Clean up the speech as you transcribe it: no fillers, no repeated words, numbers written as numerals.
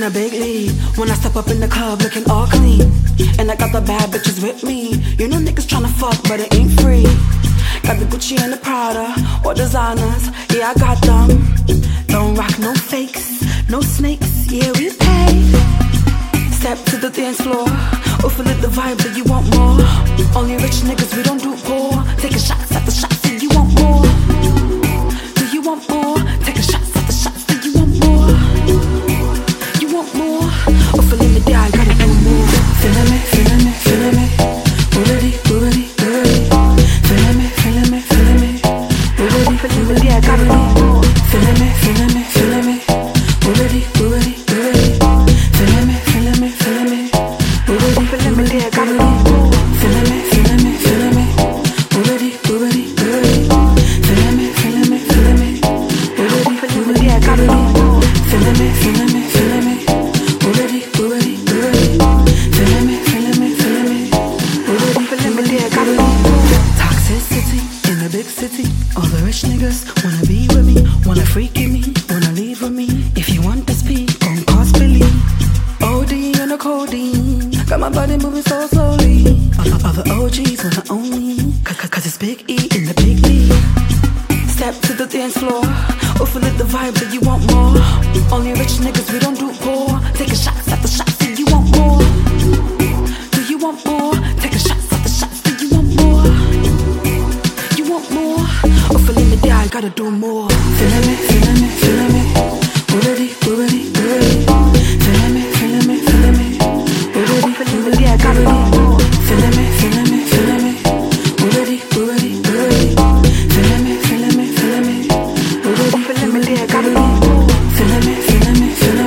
in a big league. When I step up in the club looking all clean, and I got the bad bitches with me. You know niggas tryna fuck, but it ain't free. Got the Gucci and the Prada, or designers, yeah I got them. Don't rock no fakes, no snakes, yeah we pay. Step to the dance floor, or feel it the vibe that you want more. Only rich niggas, we don't do poor. Taking shots at the shots, and you want more. Do you want more? Taking shots at the shots, do you want more? You want more? Or feeling the I gotta do more. Feeling me, feeling me, feeling me. Already, already, already. Feeling me, feeling me, feeling me. Already, feeling me, I gotta do more. Feeling me, feeling me, feeling me. Already, already, already. Feeling me, feeling me, feeling me. Already, feeling me, I gotta do more. Feeling me, feeling me, feeling me. Already, already, already. Feeling me, feeling me, feeling me. Already, feeling me, I gotta do more. Feeling me, feeling me, feeling me. Already, already, already. Feeling me, feeling me, feeling me. Already, feeling me, I gotta do more. Toxicity in the big city. All the rich niggas wanna be with me, wanna freak in me, wanna leave with me. If you want to speak, gon' cost Billy. OD on the codeine, got my body moving so slowly. Other OGs wanna own me, cause it's Big E in the big league. Step to the dance floor, or feel it the vibe that you want more. Only rich niggas, we don't do poor. Taking shots at the shots, do you want more? Do you want more? Taking shots at the shots, do you want more? You want more? Or feeling the I gotta do more. Feeling me, feeling me, feeling me. Already, already, already. Feeling me, feeling me, feeling me. Already, feeling me, I gotta do more. Feeling me, feeling me, feeling me. Already, already, already. Feeling me, feeling me, feeling me. Already, feeling me, I gotta do more. Feeling me, feeling me, feeling me.